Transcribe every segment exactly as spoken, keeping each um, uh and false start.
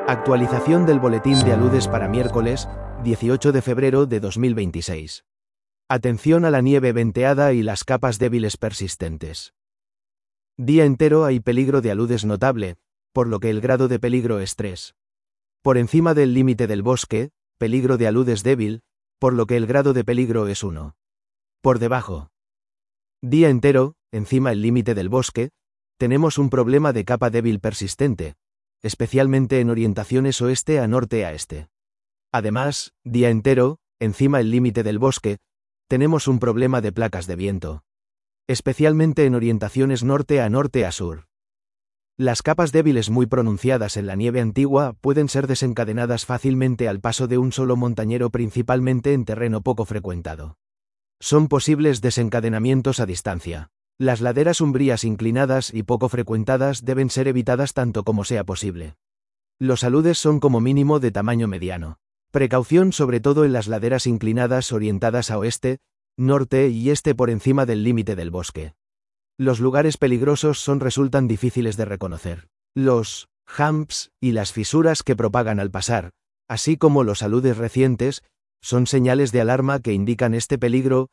Actualización del boletín de aludes para miércoles, dieciocho de febrero de dos mil veintiséis. Atención a la nieve venteada y las capas débiles persistentes. Día entero hay peligro de aludes notable, por lo que el grado de peligro es tres. Por encima del límite del bosque, peligro de aludes débil, por lo que el grado de peligro es uno. Por debajo. Día entero, encima el límite del bosque, tenemos un problema de capa débil persistente, especialmente en orientaciones oeste a norte a este. Además, día entero, encima el límite del bosque, tenemos un problema de placas de viento, especialmente en orientaciones norte a norte a sur. Las capas débiles muy pronunciadas en la nieve antigua pueden ser desencadenadas fácilmente al paso de un solo montañero, principalmente en terreno poco frecuentado. Son posibles desencadenamientos a distancia. Las laderas umbrías inclinadas y poco frecuentadas deben ser evitadas tanto como sea posible. Los aludes son como mínimo de tamaño mediano. Precaución sobre todo en las laderas inclinadas orientadas a oeste, norte y este por encima del límite del bosque. Los lugares peligrosos son resultan difíciles de reconocer. Los humps y las fisuras que propagan al pasar, así como los aludes recientes, son señales de alarma que indican este peligro.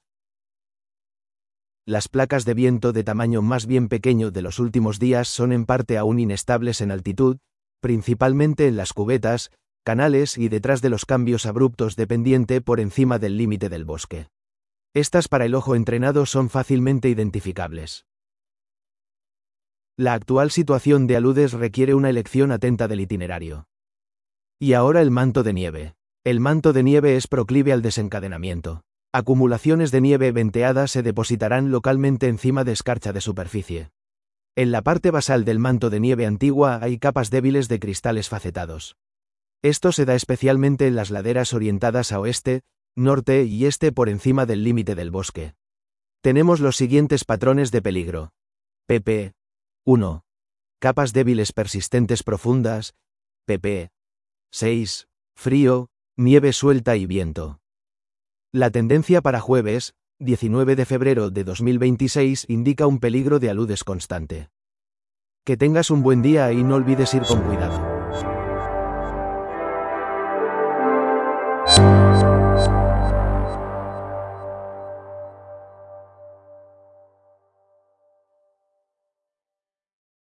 Las placas de viento de tamaño más bien pequeño de los últimos días son en parte aún inestables en altitud, principalmente en las cubetas, canales y detrás de los cambios abruptos de pendiente por encima del límite del bosque. Estas para el ojo entrenado son fácilmente identificables. La actual situación de aludes requiere una elección atenta del itinerario. Y ahora el manto de nieve. El manto de nieve es proclive al desencadenamiento. Acumulaciones de nieve venteada se depositarán localmente encima de escarcha de superficie. En la parte basal del manto de nieve antigua hay capas débiles de cristales facetados. Esto se da especialmente en las laderas orientadas a oeste, norte y este por encima del límite del bosque. Tenemos los siguientes patrones de peligro. pp. uno. Capas débiles persistentes profundas. pp. seis. Frío, nieve suelta y viento. La tendencia para jueves, diecinueve de febrero de dos mil veintiséis, indica un peligro de aludes constante. Que tengas un buen día y no olvides ir con cuidado.